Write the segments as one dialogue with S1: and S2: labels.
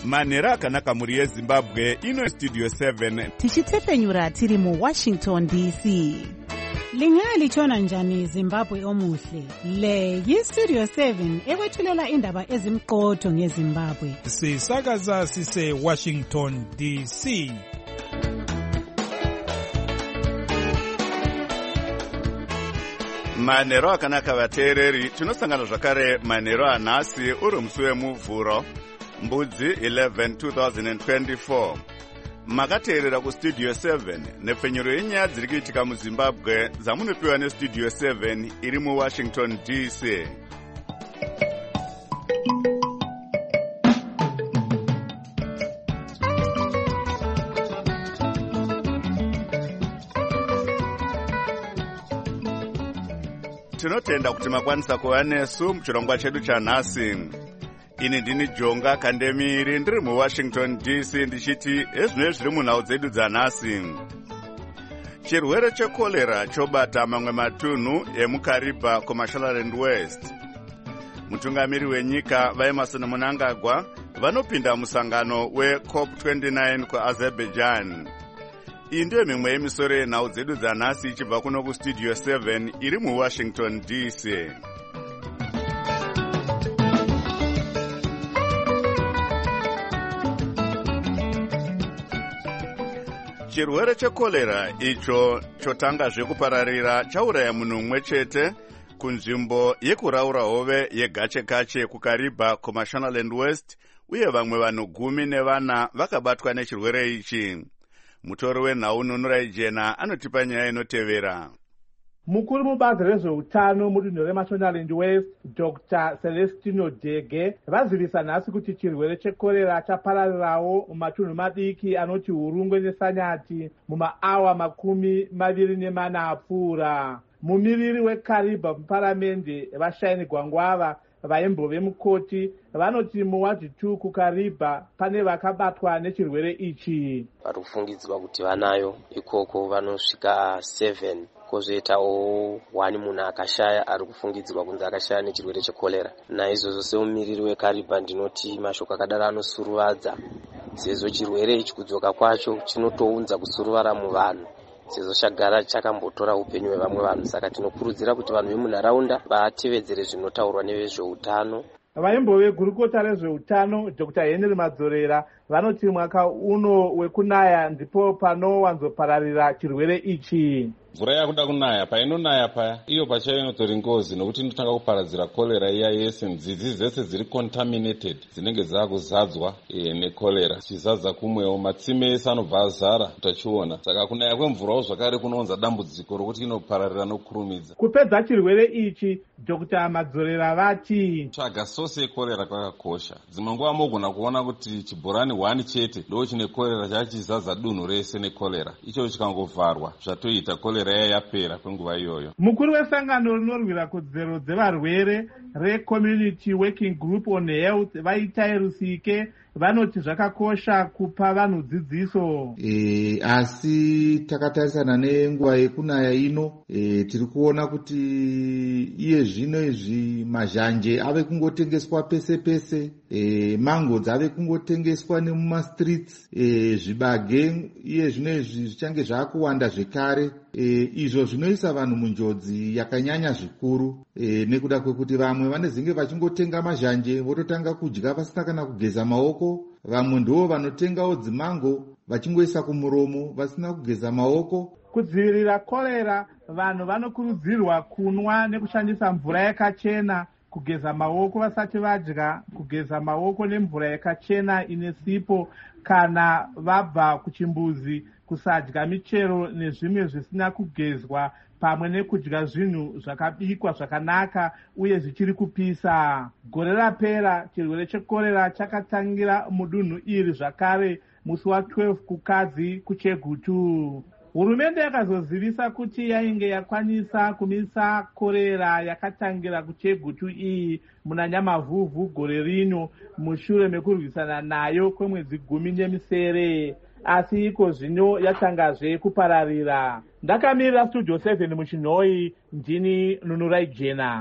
S1: manhero akanaka mhuri yezimbabwe ino studio 7
S2: tichitsefenyura tiri muwashington dc.
S3: Lingalitshona njani Zimbabwe omuhle? Le yiStudio 7 ekwethulela indaba ezimqotho ngeZimbabwe.
S4: Sisakaza sise Washington DC.
S1: manhero akanaka vateereri, tinosangana zvakare manhero anhasi uri musi wemuvhuro mbudzi 11 2024. makateerera kustudio 7 nepfenyuro yenyaya dziri kuitika muzimbabwe dzamunopiwa nestudio 7 iri muwashington dc. tinotenda kuti makwanisa kuva nesu muchirongwa chedu chanhasi. ini ndini Jonga Kandemiri ndiri muwashington dc ndichiti ezvino zviri munhau dzedu dzanhasi. chirwere chekorera chobata mamwe matunhu emuKariba kuMashonaland West. mutungamiri wenyika vaEmmerson Mnangagwa vanopinda musangano weCOP29 kuAzerbaijan. iyi ndiyo mimwe yemisoro yenhau dzedu dzanhasi ichibva kuno kustudio 7 iri muwashington dc. chirwere chekorera icho chotanga zvekupararira chauraya munhu mumwe chete kunzvimbo yekuraura hove yeGachekache kuKariba kuMashonaland West, uye vamwe vanhu 14 vakabatwa nechirwere ichi. mutori wenhau Nunurai Jena anotipa nyaya inotevera.
S5: Mukuru mubazi rezveutano mudunhu reMashonaland West, Dr. Celestino Dege, vazivisa nhasi kuti chirwere chekorera chapararirawo mumatunhu madiki anoti Hurungwe neSanyati mumaawa 24 apfuura. mumiriri weKariba muparamende vaShaini Gwangwava vaimbove mukoti vanoti muwadhi 2 kuKariba pane vakabatwa nechirwere ichi.
S6: vari kufungidzwa kuti vanayo ikoko vanosvika 7. kozoitawo 1 munhu akashaya ari kufungidzirwa kunzi akashaya nechirwere chekorera. naizvozvo semumiriri weKariba ndinoti mashoko akadaro anosuruvadza, sezvo chirwere ichi kudzoka kwacho chinotounza kusuruvara muvanhu, sezvo chagara chakambotora upenyu hwevamwe vanhu. saka tinokurudzira kuti vanhu vemunharaunda vatevedzere zvinotaurwa nevezveutano.
S5: vaimbove gurukota rezveutano Dr. Henry Madzorera vanoti mwaka uno wekunaya ndipo panowanzopararira chirwere ichi.
S7: mvura yakuda kunaya, painonaya paya iyo pachayo inotori ngozi, nokuti inotanga kuparadzira korera iya yese. nzizi dzese dziri contaminated dzinenge dzakuzadzwa nekorera. chizadza kumwewo matsime ese anobva azara utachiona. saka kunaya kwemvurawo zvakare kunounza dambudziko rokuti inopararira nokurumidza.
S5: kupedza chirwere ichi Dr. Madzorera vati
S7: tsvaga sose yekorera kwakakosha. dzimwe nguva mogona kuona kuti chibhorani 1 chete ndo chine korera chachizadza dunhu rese nekorera. icho chikangovharwa zvatoita korera yapera kwenguva iyoyo.
S5: mukuru wesangano rinorwira kodzero dzevarwere reCommunity Working Group on Health Vaitai Rusike vanoti zvakakosha kupa vanhu dzidziso.
S8: asi takatarisana nenguva yekunaya ino, tiri kuona kuti iye zvino izvi mazhanje ave kungotengeswa pese pese, mango dzave kungotengeswa nemumastreets, zvibage iye zvino izvi zvichange zvaakuwanda zvekare. izvo zvinoisa vanhu munjodzi yakanyanya zvikuru, nekuda kwekuti vamwe vanezinge vachingotenga mazhanje vototanga kudya vasina kana kugeza maoko. vamwe ndivo vanotengawo dzimango vachingoisa kumuromo vasina kugeza maoko.
S5: kudzivirira korera vanhu vanokurudzirwa kunwa nekushandisa mvura yakachena, kugeza maoko vasati vadya, kugeza maoko nemvura yakachena ine sipo kana vabva kuchimbuzi, kusadya michero nezvimwe zvisina kugezwa, pamwe nekudya zvinhu zvakabikwa zvakanaka uye zvichiri kupisa. gore rapera chirwere chekorera chakatangira mudunhu iri zvakare musi wa12 kukadzi kuChegutu. hurumende yakazozivisa kuti yainge yakwanisa kumisa korera yakatangira kuChegutu iyi muna Nyamavhuvhu gore rino mushure mekurwisana nayo kwemwedzi 17. asi iko zvino yatangazve kupararira. ndakamirira studio 7 muchinhoi, ndini Nunurai Jena.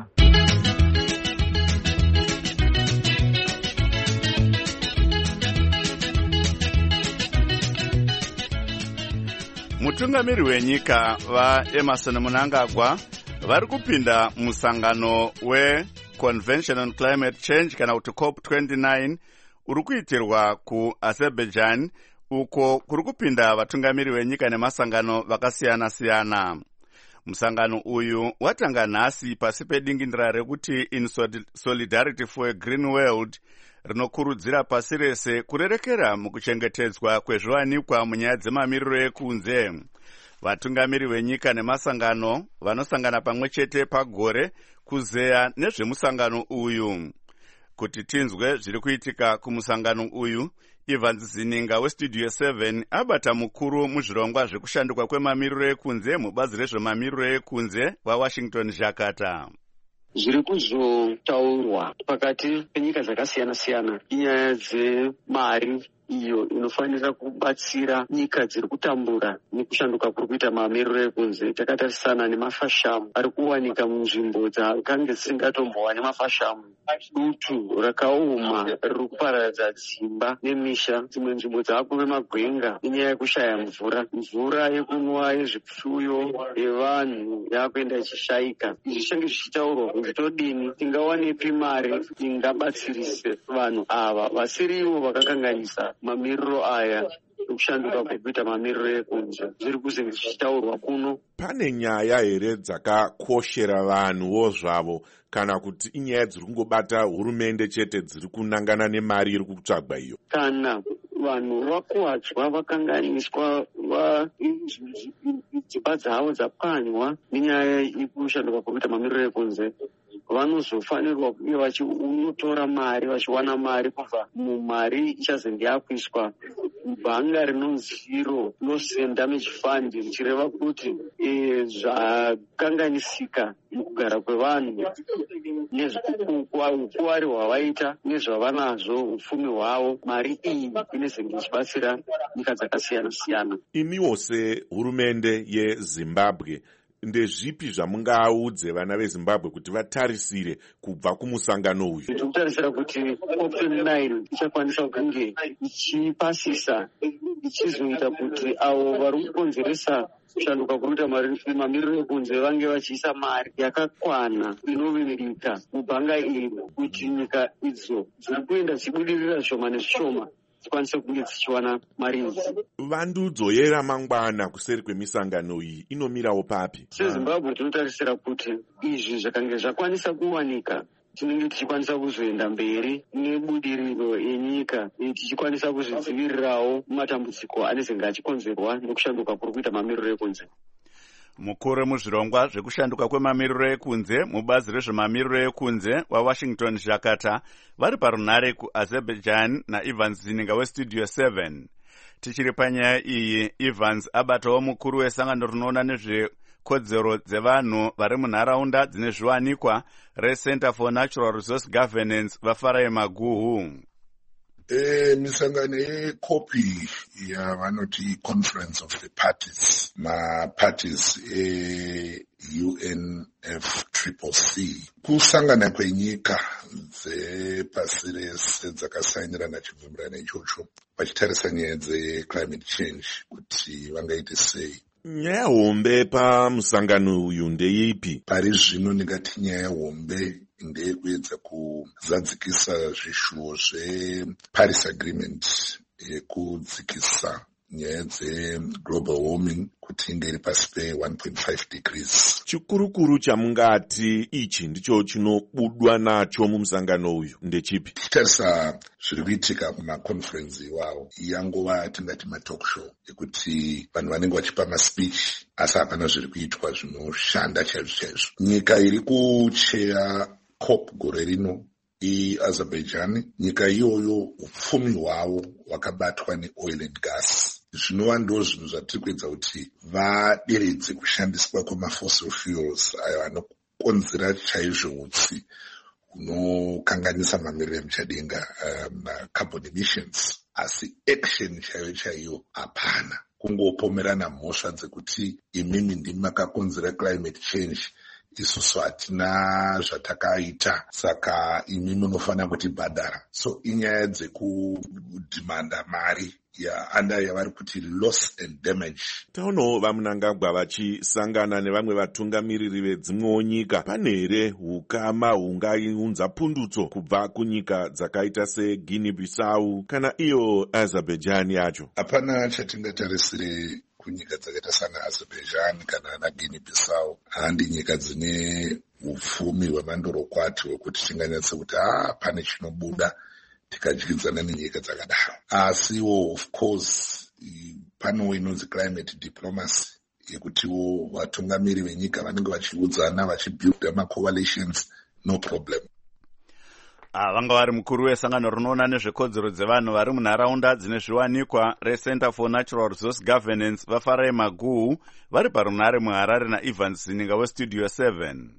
S1: mutungamiri wenyika vaEmerson Mnangagwa vari kupinda musangano weConvention on Climate Change kana kuti COP29 uri kuitirwa kuAzerbaijan, uko kuri kupinda vatungamiri venyika nemasangano vakasiyana-siyana. Musangano uyu watanga nhasi pasi pedingindira rekuti In Solidarity for a Green World rinokurudzira pasi rese kurerekera mukuchengetedzwa kwezviwanikwa munyaya dzemamiriro ekunze. Vatungamiri venyika nemasangano vanosangana pamwe chete pagore kuzeya nezvemusangano uyu. Kuti tinzwe zviri kuitika kumusangano uyu, Evans Zininga weStudio 7 abata mukuru muzvirongwa zvekushanduka kwemamiriro ekunze mubazi rezvemamiriro ekunze waWashington Jakarta.
S9: Zviri kuzotaurwa pakati penyika dzakasiyana-siyana inyaya dzemari iyo inofanira kubatsira nyika dziri kutambura nekushanduka kuri kuita mamiriro ekunze. Takatarisana nemafashamu ari kuwanika munzvimbo dzakange dzisingatombowani mafashamu. Dutu rakaoma riri kuparadza dzimba nemisha. Dzimwe nzvimbo dzaakuve magwenga nenyaya yekushaya mvura yekunwa, yezvipfuyo, yevanhu yaakuenda ichishayika. Izvi zvinenge zvichitaurwa kuti todini, tingawanepi mari ingabatsirise vanhu ava vasirivo vakakanganisa mamiriro aya kushanduka kwekuita mamiriro ekunze. Zviri kuzenge zvichitaurwa kuno.
S10: Pane nyaya here dzakakoshera vanhuwo zvavo kana kuti inyaya dziri kungobata hurumende chete dziri kunangana nemari iri kutsvagwa iyo?
S9: Kana vanhu vakuwadzwa, vakanganiswa, dzimba dzavo dzapwanywa nenyaya yekushanduka kwekuita mamiriro ekunze, vanozofanirwa kunge vachiunotora mari, vachiwana mari kubva mumari ichazenge yakuiswa bhanga rinonzi Zero Loss and Damage Fund, richireva kuti zvakanganisika mukugara kwevanhu nezveukuwari hwavaita nezvavanazvo, upfumi hwavo, mari iyi inezenge ichibatsira nyika dzakasiyana-siyana.
S10: Imiwo sehurumende yeZimbabwe, ndezvipi zvamungaudze vana veZimbabwe kuti vatarisire kubva kumusangano uyu?
S9: Tikutarisira kuti COP29 ichakwanisa kunge ichipasisa, ichizoita kuti avo vari kukonzeresa kushanduka kuruita mamiriro ekunze vange vachiisa mari yakakwana inovimbika mubhanga iri, kuti nyika idzo dziri kuenda dzichibudirira zvishoma nezvishoma dzikwanise kunge dzichiwana mari idzi.
S10: Vandudzo yeramangwana kuseri kwemisangano iyi inomirawo papi?
S9: SeZimbabwe tinotarisira kuti izvi zvakange zvakwanisa kuwanika, tinenge tichikwanisa kuzoenda mberi nebudiriro yenyika, tichikwanisa kuzvidzivirirawo matambudziko anezenge achikonzerwa nekushanduka kuri kuita mamiriro ekunze.
S1: Mukuru muzvirongwa zvekushanduka kwemamiriro ekunze mubazi rezvemamiriro ekunze waWashington Jakarta vari parunhare kuAzerbaijan naEvans Zininga weStudio 7. Tichiri panyaya iyi, Evans abatawo mukuru wesangano rinoona nezvekodzero dzevanhu vari munharaunda dzine zviwanikwa reCenter for Natural Resource Governance vaFarai Maguhu.
S11: Misangano yeCOP yavanoti Conference of the Parties, maparties UNFCCC, kusangana kwenyika dzepasi rese dzakasainirana chibvumirano ichocho vachitarisa nyaya dzeclimate change kuti vangaite sei.
S10: Nyaya hombe pamusangano uyu ndeipi?
S11: Pari zvino ndingati nyaya hombe ndeyekuedza kuzadzikisa zvishuwo zveParis Agreement yekudzikisa nyaya dzeglobal warming kuti inge iri pasi pe1.5 degrees.
S10: Chikurukuru chamungati ichi ndicho chinobudwa nacho mumusangano uyu ndechipi?
S11: Tichitarisa zviri kuitika kumaconference iwawo, yangova tingati matalk show ekuti vanhu vanenge vachipa maspeech asi hapana zviri kuitwa zvinoshanda chaizvo chaizvo. Nyika iri kucheya COP gore rino iAzerbaijan. Nyika iyoyo upfumi hwavo hwakabatwa neoil and gas. Zvinova ndo zvinhu zvatiri kuedza kuti vaderedze kushandiswa kwemafossil fuels ayo anokonzera chaizvo utsi unokanganisa mamiriro emuchadenga, carbon emissions. Asi action chaiyo hapana, kungopomerana mhosva dzekuti imimi ndimi makakonzera climate change, isusu hatina zvatakaita, saka imimi munofanira kutibhadhara. So inyaya dzekudhimanda mari under yavari kuti loss and damage.
S10: Tauno vamunangagwa vachisangana nevamwe vatungamiriri vedzimwewo nyika. Pane here hukama hungaunza pundutso kubva kunyika dzakaita seGuinea Bissau kana iyo Azerbaijan yacho?
S11: Hapana chatingatarisire kunyika dzakaita sana Azerbaijan kana na Guinea Bissau. Handi nyika dzine upfumi hwemandorokwati hwekuti tinganyatse kuti pane chinobuda tikadyidzana nenyika dzakadaro. Asiwo of course pano inonzi climate diplomacy yekutiwo vatungamiri venyika vanenge vachiudzana vachibuilda macoalitions, no problem.
S1: Vanga vari mukuru wesangano rinoona nezvekodzero dzevanhu vari munharaunda dzine zviwanikwa reCenter for Natural Resource Governance vaFarai Maguhu vari parunhare muHarare naEvans Zininga weStudio 7.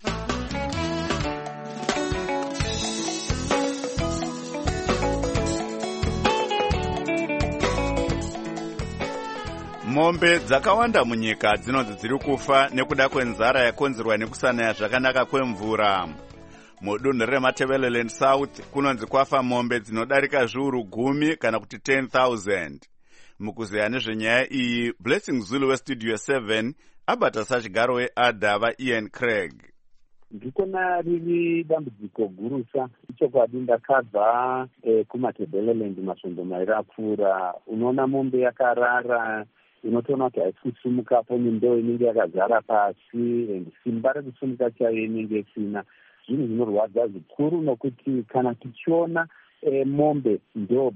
S1: Mombe dzakawanda munyika dzinonzi dziri kufa nekuda kwenzara yakonzerwa nekusanaya zvakanaka kwemvura. Mudunhu reMatabeleland South kunonzi kwafa mombe dzinodarika zviuru 10 kana kuti 10,000. Mukuzeya nezvenyaya iyi, Blessing Zulu weStudio 7 abata sachigaro weAdha Ian Craig.
S12: Ndikona riri dambudziko gurusa ichokwadi ndakabva kuMatabeleland masvondo mairi apfuura. Unoona mombe yakarara, unotoona kuti haisi kusumukapo nendoo inenge yakazara pasi, and simba rekusumuka chayo inenge isina. Zvinhu zvinorwadza zvikuru nokuti kana tichiona mombe ndo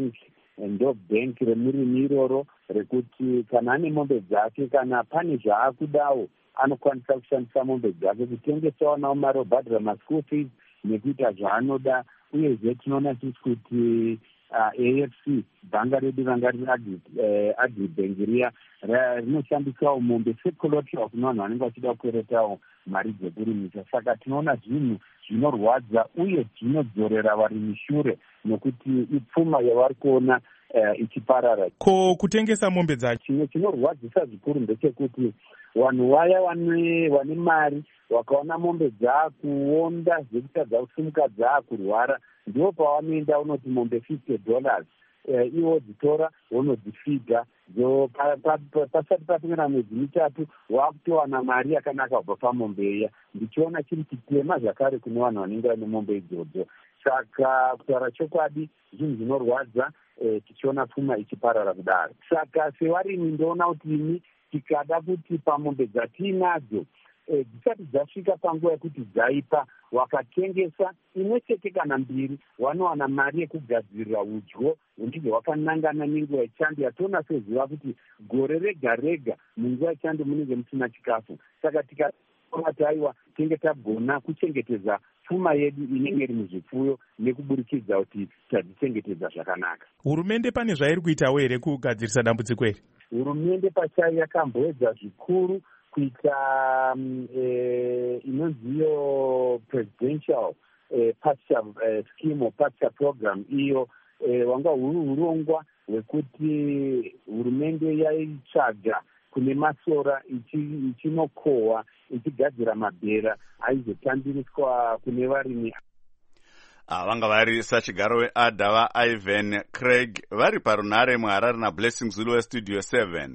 S12: bank remurimi iroro rekuti kana ane mombe dzake kana pane zvaakudawo anokwanisa kushandisa mombe dzake kutengesawo nawo mari obhadhira maschool fees nekuita zvaanoda. Uyezve tinoona tisi kuti AFC bhanga redu ranga riri Agribank riya rinoshandisawo mombe secollateral kune vanhu vanenge vachida kukweretawo mari dzekurimisa. Saka tinoona zvinhu zvinorwadza uye zvinodzorera varimi shure nokuti ipfuma yavari kuona ichiparara.
S4: Ko kutengesa mombe dzacho,
S12: chimwe chinorwadzisa zvikuru ndechekuti vanhu vaya vane mari vakaona mombe dzakuonda zvekutadza kusumuka dzakurwara, ndipo pavanoenda unoti mombe $50, iwo dzitora vonodzifidha. Pasati papingira mwedzi mitatu wakutowana mari yakanaka kubva pamombe iya. Ndichiona chiri chitema zvakare kune vanhu vanenge vane mombe idzodzo. Saka kutaura chokwadi zvinhu zvinorwadza tichiona pfuma ichiparara kudaro. Saka sevarimi ndoona kuti imi tikada kuti pamombe dzatiinadzo dzisati dzasvika panguva yekuti dzaipa wakatengesa imwe chete kana mbiri, vanowana mari yekugadzirira udyo hunenge hwakanangana nenguva yechando. Yatoona seziva kuti gore rega rega munguva yechando munenge musina chikafu. Saka tikati aiwa tinge tagona kuchengetedza pfuma yedu inenge iri muzvipfuyo nekuburikidza kuti tadzichengetedza zvakanaka.
S4: Hurumende pane zvairi kuitawo here kugadzirisa dambudziko iri?
S12: Hurumende pachayo yakamboedza zvikuru kuita inonziyo presidential pasture scheme, pasture program iyo wanga urongwa hwekuti hurumende yaitsvaga kune masora ichinokohwa ichigadzira mabhera aizotambiriswa kune varimi.
S1: Vanga vari sachigaro weAdha Ian Craig vari parunhare muHarare naBlessing Zulu weStudio 7.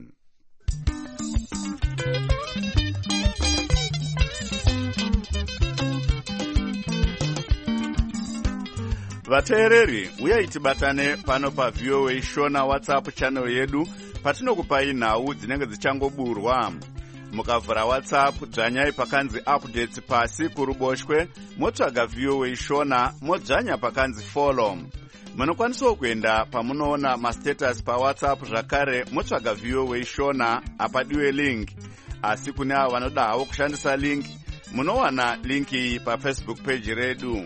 S1: Vateereri, uyai tibatane pano paVOA Shona WhatsApp channel yedu patinokupai nhau dzinenge dzichangoburwa. Mukavhura WhatsApp dzvanyai pakanzi updates pasi kuruboshwe, motsvaga VOA Shona, modzvanya pakanzi follow. Munokwanisawo kuenda pamunoona mastatus paWhatsApp zvakare motsvaga VOA Shona apadiwe link. Asi kune avo vanoda havo kushandisa link, munowana link iyi paFacebook page redu.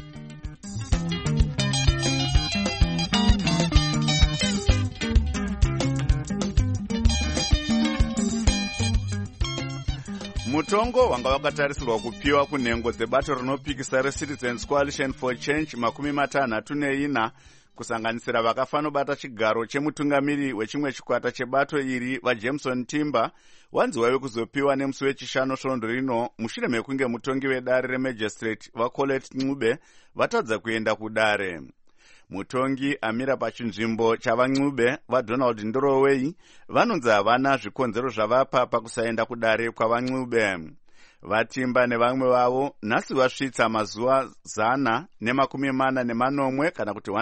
S1: Mutongo wanga wakatarisirwa kupiwa kunhengo dzebato rinopikisa reCitizens Coalition for Change 64 kusanganisira vakafanobata chigaro chemutungamiri wechimwe chikwata chebato iri vaJameson Timber wanzi waive kuzopiwa nemusi wechishanu svondo rino mushure mekunge mutongi wedare remagistrate vaColette Ncube vatadza kuenda kudare. mutongi amira pachinzvimbo chavancube vaDonald Ndorowei vanonzi havana zvikonzero zvavapa pakusaenda kudare kwavancube. Vatimba nevamwe vavo nhasi vasvitsa mazuva 140 kana kuti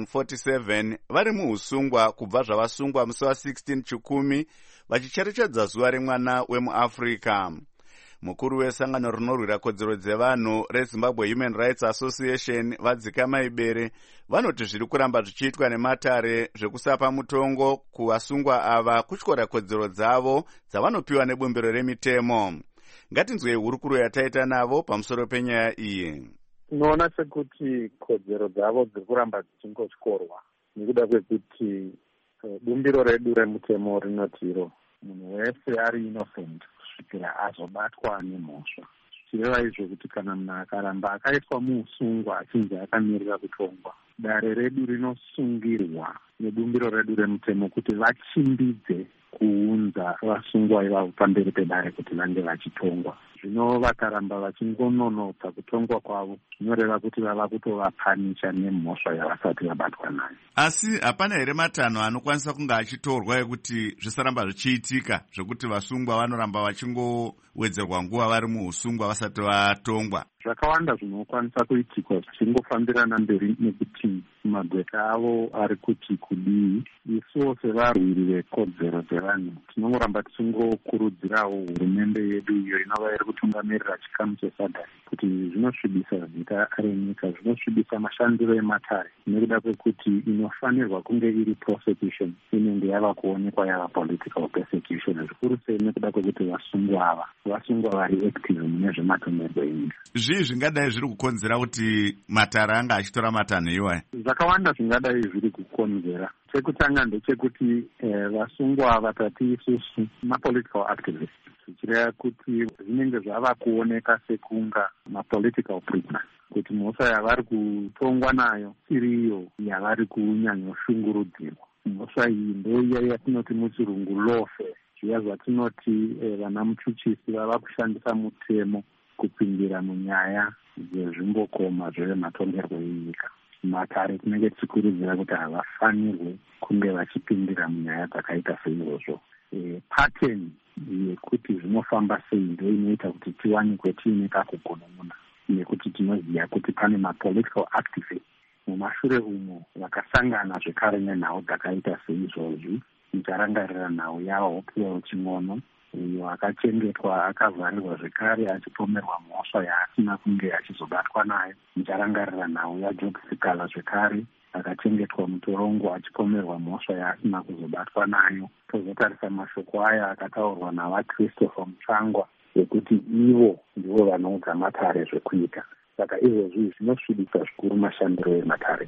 S1: 147 vari muusungwa kubva zvavasungwa musi wa16 chikumi vachicherechedza zuva remwana wemuAfrica. Mukuru wesangano rinorwira kodzero dzevanhu reZimbabwe Human Rights Association vadzika maibere vanoti zviri kuramba zvichiitwa nematare zvekusapa mutongo kuvasungwa ava kutyora kodzero dzavo dzavanopiwa nebumbiro remitemo. Ngatinzwei hurukuro yataita navo pamusoro penyaya iyi.
S12: Tinoona sekuti kodzero dzavo dziri kuramba dzichingotyorwa nekuda kwekuti bumbiro redu remutemo rinotiro munhu wese ari innocent kusvikira azobatwa nemhosva. Zvichireva izvo kuti kana munhu akaramba akaiswa muusungwa achinzi akamirira kutongwa, dare redu rinosungirwa nebumbiro redu remutemo kuti vachimbidze kuunza vasungwa ivavo pamberi pedare kuti vange vachitongwa. Zvino vakaramba vachingononotsa kutongwa kwavo, zvinoreva kuti vava kutovapanisha nemhosva yavasati vabatwa nayo.
S1: Asi hapana here matanho anokwanisa kunge achitorwa ekuti zvisaramba zvichiitika, zvekuti vasungwa vanoramba vachingowedzerwa nguva vari muusungwa vasati vatongwa?
S12: Zvakawanda zvinokwanisa kuitikwa zvichingofambirana mberi nekuti magweta avo ari kuti kudii. Isuwo sevarwiri vekodzero dzevanhu tinongoramba tichingokurudzirawo hurumende yedu iyo inova iri kutungamirira chikamu chesadhari kuti zvinosvibisa zita renyika, zvinosvibisa mashandiro ematare nekuda kwekuti inofanirwa kunge iri prosecution inenge yava kuonekwa yava political persecution, zvikuru sei nekuda kwekuti vasungwa vari active mune zvematongerwo enyika.
S1: Zvii zvingadai zviri kukonzera kuti matare anga achitora matanho iwayo?
S12: Zvakawanda zvingadai zviri kukonzera. Chekutanga ndechekuti vasungwa vatati isusu mapolitical activists, zvichireva kuti zvinenge zvava kuoneka sekunga mapolitical prisoners, kuti mhosva yavari kutongwa nayo iriyo yavari kunyanyoshungurudzirwa. Mhosva iyi ndoiya yatinoti muchirungu lawfare, zviya zvatinoti vana muchuchisi vava kushandisa mutemo kupindira munyaya dzezvimbokoma zvematongerwo enyika. Matare tinenge tichikurudzira kuti havafanirwe kunge vachipindira munyaya dzakaita seizvozvo. Pattern yekuti zvinofamba sei ndo inoita kuti tiwanikwe tiine kakugononona, nekuti tinoziva kuti pane mapolitical activists mumashure umo vakasangana zvekare nenhau dzakaita seizvozvi. Mucharangarira nhau yavo Opiyo Ching'ono uyo akachengetwa akavharirwa zvekare achipomerwa mhosva yaasina kunge achizobatwa nayo. Mucharangarira nhau yaJob Sikala zvekare akachengetwa mutorongo achipomerwa mhosva yaasina kuzobatwa nayo. Tozotarisa mashoko aya akataurwa navaChristopher Mutsvangwa yekuti ivo ndivo vanoudza matare zvekuita. Saka izvozvi zvinosvibisa zvikuru mashandiro ematare.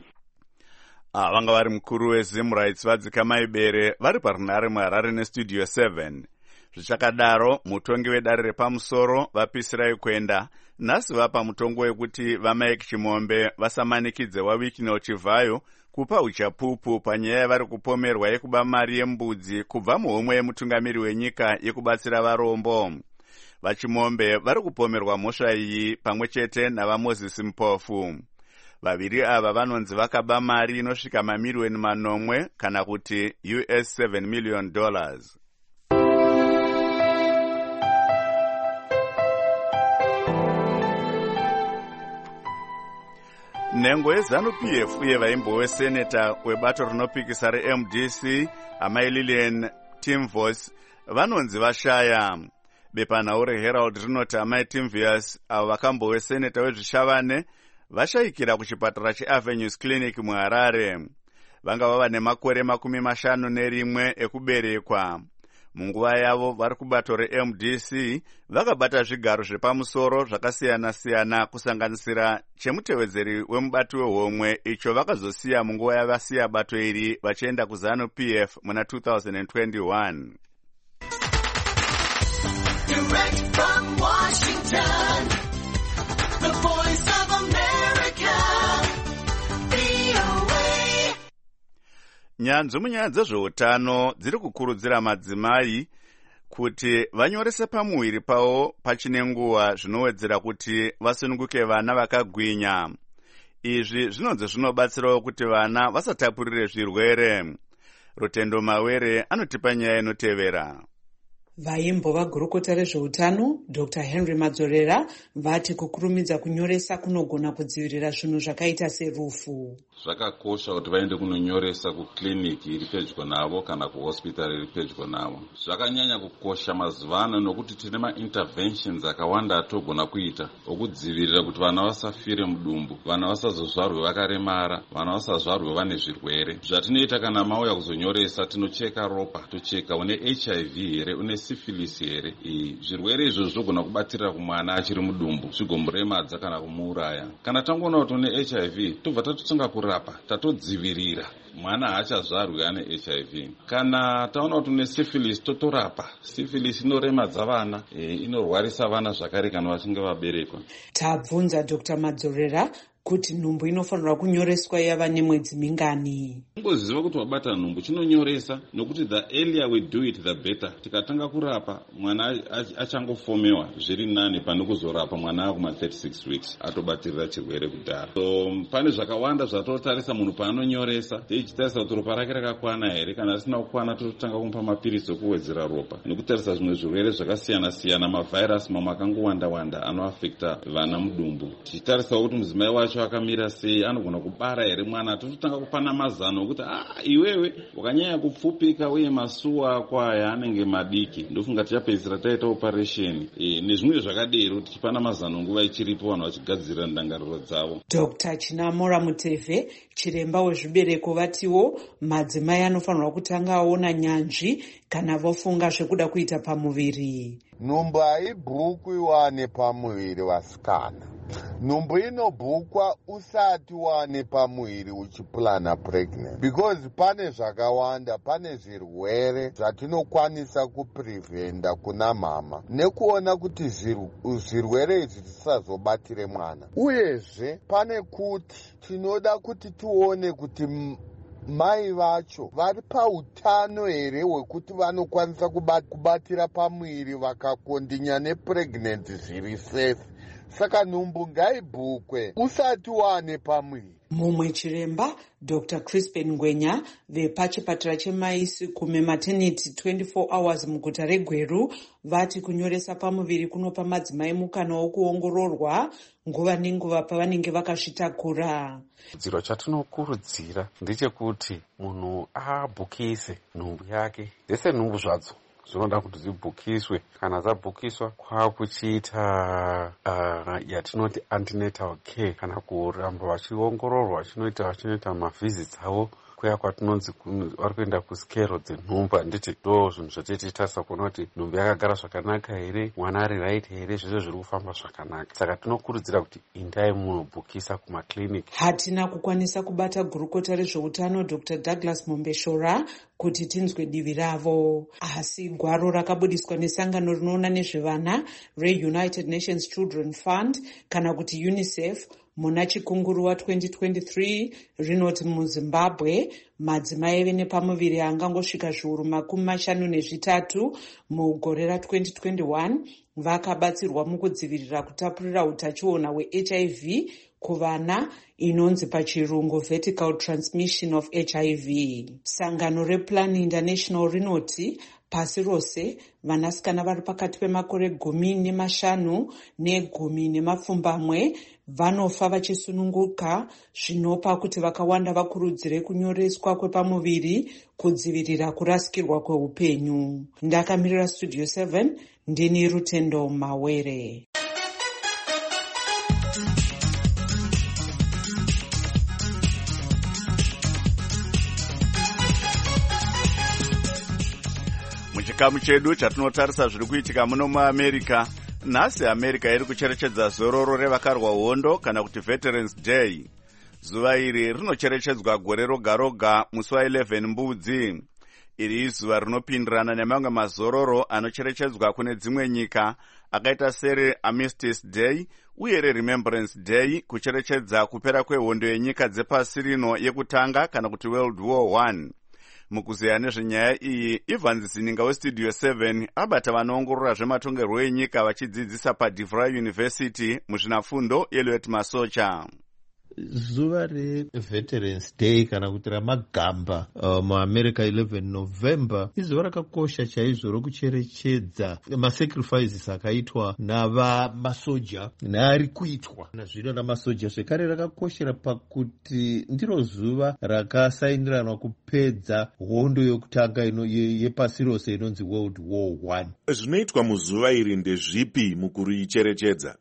S1: Vanga vari mukuru weZimrights vadzika maibere vari parunare muHarare neStudio 7. Zvichakadaro, mutongi wedare repamusoro vapisirai kuenda nhasi vapa mutongo wekuti vaMike Chimombe vasamanikidze waWicknell Chivhayo kupa uchapupu panyaya yavari kupomerwa yekuba mari yembudzi kubva muhomwe yemutungamiri wenyika yekubatsira varombo. VaChimombe vari kupomerwa mhosva iyi pamwe chete navaMoses Mpofu. Vaviri ava vanonzi vakaba mari inosvika mamiliyoni 9 kana kuti $7 million. Nhengo yeZANU-PF uye vaimbo weseneta webato rinopikisa reMDC amai Lillian Timvos vanonzi vashaya. Bepanhau reHerald rinoti amai Timvius avo vakambowe seneta wezvishavane vashayikira kuchipatara cheAvenues Clinic muHarare. Vanga vava nemakore 51 ekuberekwa. Munguva yavo vari kubato reMDC vakabata zvigaro zvepamusoro zvakasiyana-siyana kusanganisira chemutevedzeri wemubati wehomwe icho vakazosiya munguva yavasiya bato iri vachienda kuZANU-PF muna 2021. Direct from Washington, the voice of America, VOA. Nyanzvi munyaya dzezveutano dziri kukurudzira madzimai kuti vanyorese pamuwiri pavo pachine nguva zvinowedzera kuti vasununguke vana vakagwinya. izvi zvinonzi zvinobatsirawo kuti vana vasatapurire zvirwere. Rutendo Mawere anotipa nyaya inotevera.
S13: Vaimbova gurukota rezveutano Dr. Henry Madzorera vati kukurumidza kunyoresa kunogona kudzivirira zvinhu zvakaita serufu.
S7: Zvakakosha kuti vaende kunonyoresa kukliniki iri pedyo navo kana kuhospitari iri pedyo navo. Zvakanyanya kukosha mazuva ano nokuti tine ma-interventions akawanda atogona kuita okudzivirira kuti vana vasafire mudumbu, vana vasazozvarwe vakaremara, vana vasazvarwe vane zvirwere. Zvatinoita kana mauya kuzonyoresa, tinocheka ropa, tocheka une HIV here, une syphilis here. Zvirwere izvo zvogona kubatirira kumwana achiri mudumbu, zvigomuremadza kana kumuuraya. Kana tangoona kuti une HIV, tobva tatotanga kurapa, tatodzivirira mwana haachazvarwi ane HIV. Kana taona kuti une syphilis, totorapa. Syphilis inoremadza vana, inorwarisa vana zvakare kana vachinge vaberekwa.
S13: Tabvunza Dr. Madzorera kuti nhumbu inofanirwa kunyoreswa yava nemwedzi mingani.
S7: Ungoziva kuti wabata nhumbu chinonyoresa, nokuti the earlier we do it the better. Tikatanga kurapa mwana achangofomewa zviri nani pane kuzorapa mwana kuma 36 weeks atobatirira chirwere kudhara. So pane zvakawanda zvatotarisa munhu paanonyoresa, tichitarisa kuti ropa rake rakakwana here, kana risina kukwana totanga kumupa mapirisi okuwedzera ropa. Nekutarisa zvimwe zvirwere zvakasiyana siyana, mavhairasi mamwe akangowanda wanda anoafekta vana mudumbu. Tichitarisa kuti mudzimai wacho akamira sei, anogona kubara here mwana, totanga kupana mazano okuti iwewe wakanyanya kupfupika uye masuwa ako aya anenge madiki, ndofunga tichapedzisira taita operation nezvimwe zvakadero, tichipana mazano nguva ichiripo vanhu vachigadzirira ndangariro dzavo.
S13: Dr. Chinamora Mutevhe, chiremba wezvibereko, vatiwo madzimai anofanirwa kutanga aona nyanzvi kana vofunga zvekuda kuita pamuviri.
S14: Nhumbu haibhukwiwa nepamuviri vasikana. Nhumbu inobhukwa usati wane pamuviri uchipulana pregnant, because pane zvakawanda, pane zvirwere zvatinokwanisa kuprevenda kuna mama nekuona kuti zvirwere izvi zvisazobatire mwana. Uyezve pane kuti tinoda kuti tione kuti mai vacho vari pautano here hwekuti vanokwanisa kubatira pamuviri vakakondinya nepregnancy zviri safe. Saka nhumbu ngaibhukwe usati wane pamuviri.
S13: Mumwe chiremba Dr. Crispin Ngwenya vepachipatara chemaisi kume maternity 24 hours muguta reGweru vati kunyoresa pamuviri kunopa madzimai mukana wokuongororwa nguva nenguva pavanenge vakazvitakura.
S15: Chiro chatinokurudzira ndechekuti munhu abhukise nhumbu yake, dzese nhumbu zvadzo zvinoda kuti dzibhukiswe. Kana dzabhukiswa, kwakuchiita yatinoti antenatal care, kana kuramba vachiongororwa, vachinoita mavhizits avo kuya kwatinonzi vari kuenda kusikero dzenhumbu. Handiti ndo zvinhu zvatititarisa kuona kuti nhumbu yakagara zvakanaka here, mwana ari right here, zvese zviri kufamba zvakanaka. Saka tinokurudzira kuti indai munobhukisa kumakliniki.
S13: Hatina kukwanisa kubata gurukota rezveutano Dr. Douglas Mombeshora kuti tinzwe divi ravo, asi gwaro rakabudiswa nesangano rinoona nezvevana reUnited Nations Children Fund kana kuti UNICEF muna chikunguru wa 2023 rinoti muZimbabwe madzimai ave nepamuviri angangosvika zviuru 53 mugore ra2021 vakabatsirwa mukudzivirira kutapurira utachiona hweHIV kuvana, inonzi pachirungu vertical transmission of HIV. Sangano rePlan International rinoti pasi rose vanasikana vari pakati pemakore 15 ne10 vanofa vachisununguka, zvinopa kuti vakawanda vakurudzire kunyoreswa kwepamuviri kudzivirira kurasikirwa kweupenyu. Ndakamirira Studio 7, ndini Rutendo Mawere.
S1: Muchikamu chedu chatinotarisa zviri kuitika muno muAmerica. Nhasi America iri kucherechedza zororo revakarwa hondo kana kuti Veterans Day. Zuva iri rinocherechedzwa gore roga roga musi wa11 Mbudzi. Iri izuva rinopindirana nemamwe mazororo anocherechedzwa kune dzimwe nyika akaita sere Armistice Day uye Remembrance Day, kucherechedza kupera kwehondo yenyika dzepasi rino yekutanga kana kuti World War I. Mukuzeya nezvenyaya iyi, Ivan Zininga weStudio 7 abata vanoongorora zvematongerwo enyika vachidzidzisa paDeVry University muzvinafundo yeLouet Masocha.
S16: zuva reveterans day kana kuti ramagamba muamerica 11 november izuva rakakosha chaizvo rokucherechedza masacrifices akaitwa navamasoja neari kuitwa nazvino namasoja. Zvekare rakakoshera pakuti ndiro zuva rakasainiranwa kupedza hondo yokutanga yepasi rose inonzi World War I.
S10: Zvinoitwa muzuva iri ndezvipi mukuricherechedza?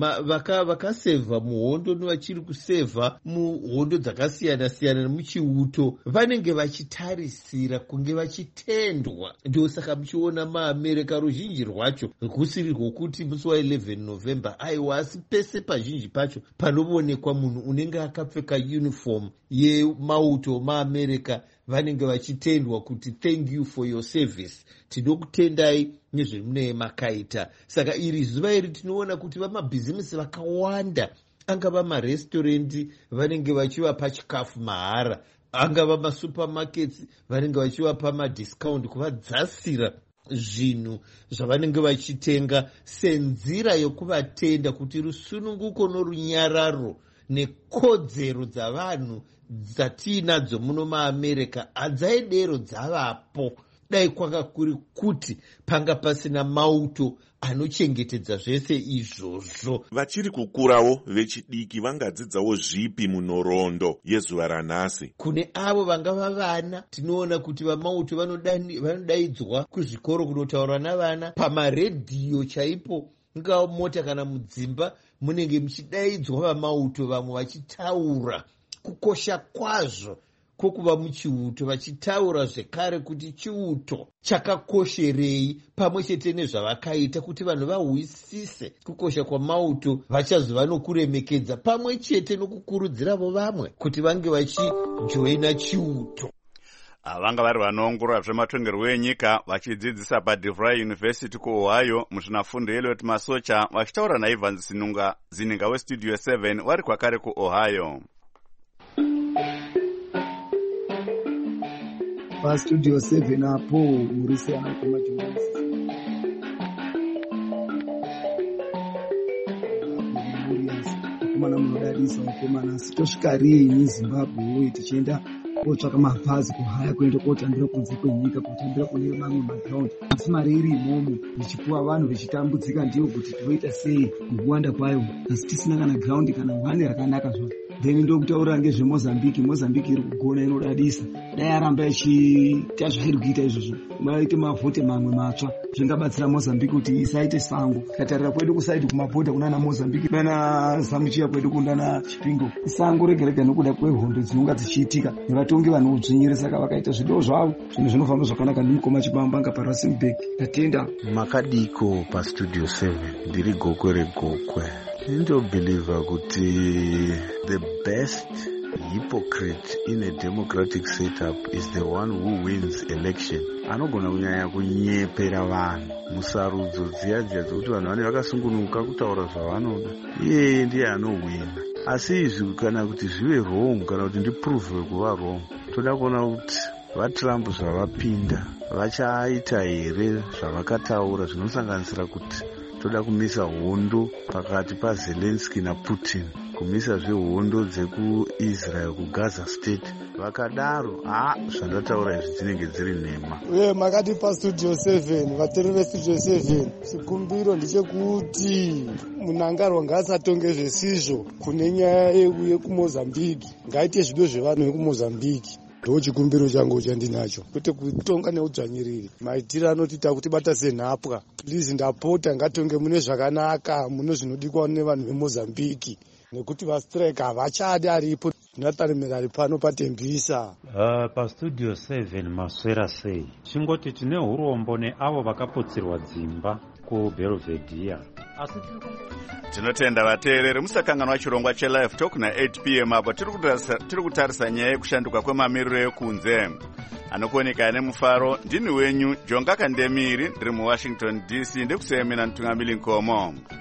S16: Vakasevha muhondo nevachiri kusevha muhondo dzakasiyana-siyana nemuchiuto vanenge vachitarisira kunge vachitendwa. Ndosaka muchiona maamerica ruzhinji rwacho kusiri rwokuti musi wa 11 november aiwa, asi pese pazhinji pacho panoonekwa munhu unenge akapfeka uniform yemauto maamerica vanenge vachitendwa kuti thank you for your service, tinokutendai nezvemune makaita. Saka iri zuva iri tinoona kuti vamabhizimisi vakawanda, angava marestorendi vanenge vachivapa chikafu mahara, angava masupermarkets vanenge vachivapa madiscount kuvadzasira zvinhu zvavanenge vachitenga senzira yokuvatenda kuti rusununguko norunyararo nekodzero dzavanhu dzatiinadzo muno maamerica adzaidero dzavapo. Dai kwanga kuri kuti panga pasina mauto anochengetedza zvese izvozvo.
S10: Vachiri kukurawo vechidiki vangadzidzawo zvipi munhoroondo yezuva ranhasi?
S16: Kune avo vangava vana, tinoona kuti vamauto vanodaidzwa kuzvikoro kunotaurwa navana, pamaredhiyo chaipo, ingava mota kana mudzimba munenge muchidaidzwa vamauto, vamwe vachitaura kukosha kwazvo kwokuva muchiuto, vachitaura zvekare kuti chiuto chakakosherei pamwe chete nezvavakaita kuti vanhu vahwisise kukosha kwamauto, vachazova nokuremekedza pamwe chete nokukurudziravo vamwe kuti vange vachijoina chiuto.
S1: Vanga vari vanoongorora zvematongerwo enyika vachidzidzisa paDeVry University kuOhio muzvinafundo Elliot Masocha vachitaura naIvans Zininga weStudio 7 vari kwakare kuOhio.
S17: PaStudio 7 apo murisi anakomajoisi akomana munodadisa vakomana sitosvika rii muZimbabwe uye tichienda kotsvaka mabhazi kuhaya kuenda kotambira kunze kwenyika, kutambira kune mamwe magraundi, asi mari iri imomo ichipuwa vanhu vechitambudzika ndiyo kuti toita sei mukuwanda kwayo, asi tisina kana graundi kana hwane rakanaka zvavo. Then ndokutaura ngezveMozambique. Mozambique iri kugona, inodadisa. Dai aramba ichiita zvairi kuita izvozvo, vaite mavhote mamwe matsva, zvingabatsira Mozambique kuti isaite sango. Tatarira kwedu kusaidi kumabhodha kunana Mozambique nana Zamuchiya kwedu kunana Chipingo, isango rega rega nokuda kwehondo dzinonga dzichiitika nevatongi vanodzvinyira, saka vakaita zvido zvavo zvinhu zvinofamba zvakanaka. Ndimukoma Chibamba ngapaRustenburg. Ndatenda
S18: makadiko paStudio 7 ndiri gokwe regokwe. Ndobhiliva kuti the best hypocrite in a democratic setup is the one who wins election. Anogona kunyanya kunyepera vanhu musarudzo dziya dzokuti vanhu vane vakasungunuka kutaura zvavanoda, iyeye ndiye anowina. Asi izvi kana kuti zvive wrong kana kuti ndiprove kuva wrong, toda kuona kuti vaTrump zvavapinda vachaita here zvavakataura, zvinosanganisira kuti toda kumisa hondo pakati paZelensky naPutin, kumisa zvehondo dzekuIsrael kuGaza state. Vakadaro zvandataura izvi dzinenge dziri nhema.
S19: Makati paStudio 7, vateereri veStudio 7, chikumbiro ndechekuti munangarwa ngaasatonge zvisizvo kune nyaya yekuMozambique, ngaite zvido zvevanhu vekumozambique. Ndo chikumbiro changu chandinacho, kwete kutonga neudzvanyiriri. Maitiro anotiita kuti bata senhapwa. Please ndapota ngatonge mune zvakanaka, mune zvinodikwa nevanhu veMozambique, nekuti vastrike havachadi aripo. Nathan ari pano patembisa.
S20: PaStudio 7 maswera sei, chingoti tine urombo neavo vakaputsirwa dzimba kuBelvedere.
S1: Tinotenda vateereri musakanganwa chirongwa chelive talk na8 p.m. apo tiri kutarisa nyaya yekushanduka kwemamiriro ekunze. Anokuoneka nemufaro ndini wenyu Jonga Kandemiri, ndiri muWashington DC, ndikusemena Ntungamili Nkomo.